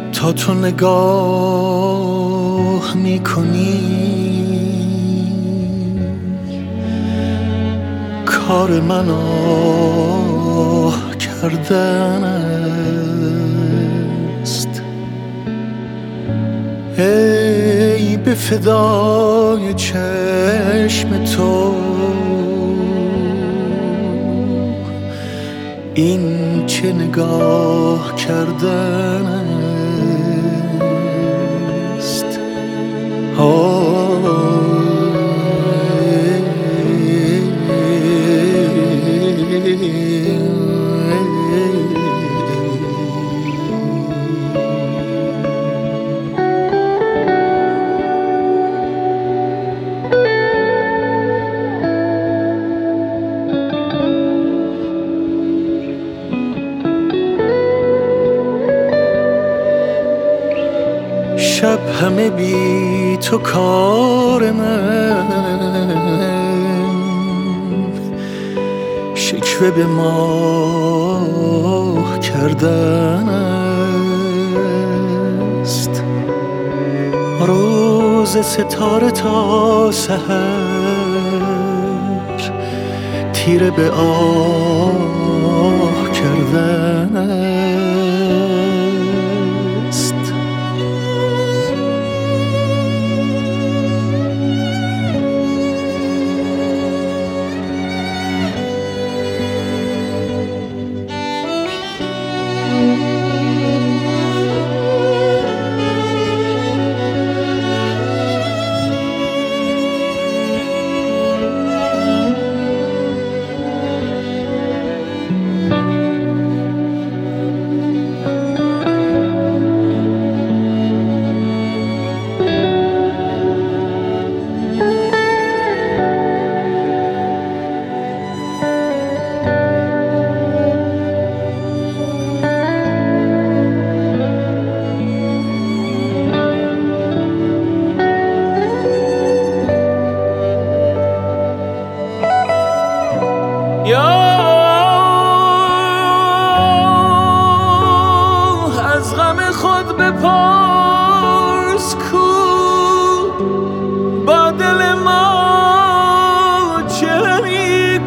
تا تو نگاه میکنی کار من آه کردن است. ای به فدای چشم تو این چه نگاه کردن است. شب همه بی تو کار من شکوه به ماه کردن است. روز ستاره تا سحر تیره به آه کردن است. از غم خود بپرس کو با دل ما چه می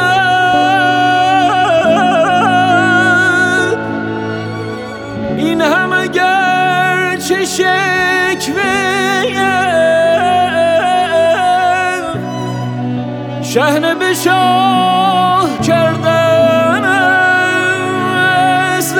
کند. این هم اگر چه شکوه شحنه به شاه کردن است.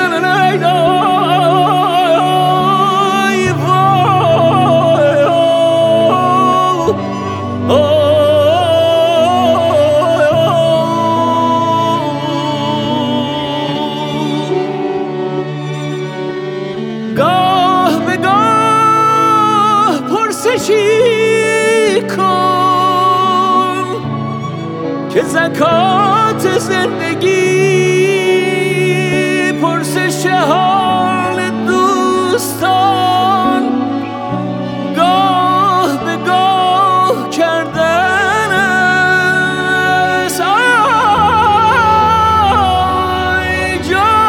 گاه به گاه پرسشی کن که زکات زندگی پرسش حال دوستان گاه به گاه کردن است. آی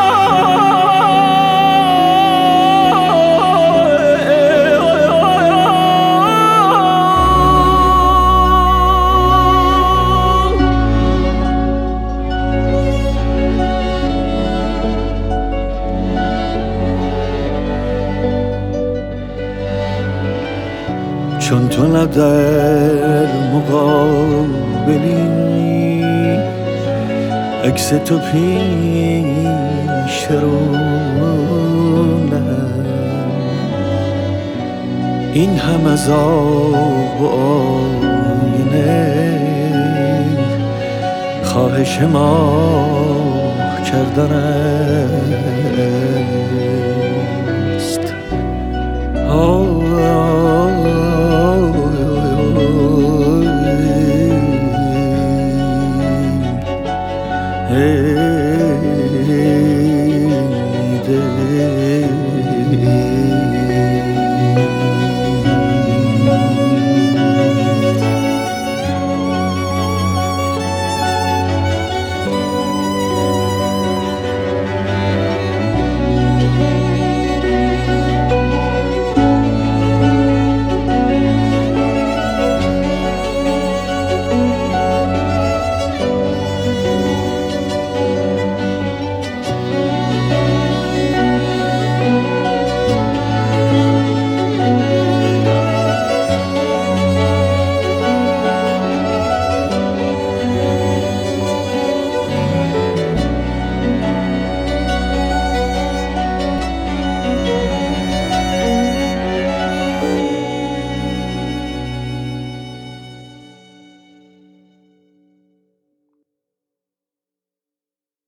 چون تو نه در مقابلی عکس تو پیش رونم این هم از آب و آینه خواهش ما کردن است. Hey,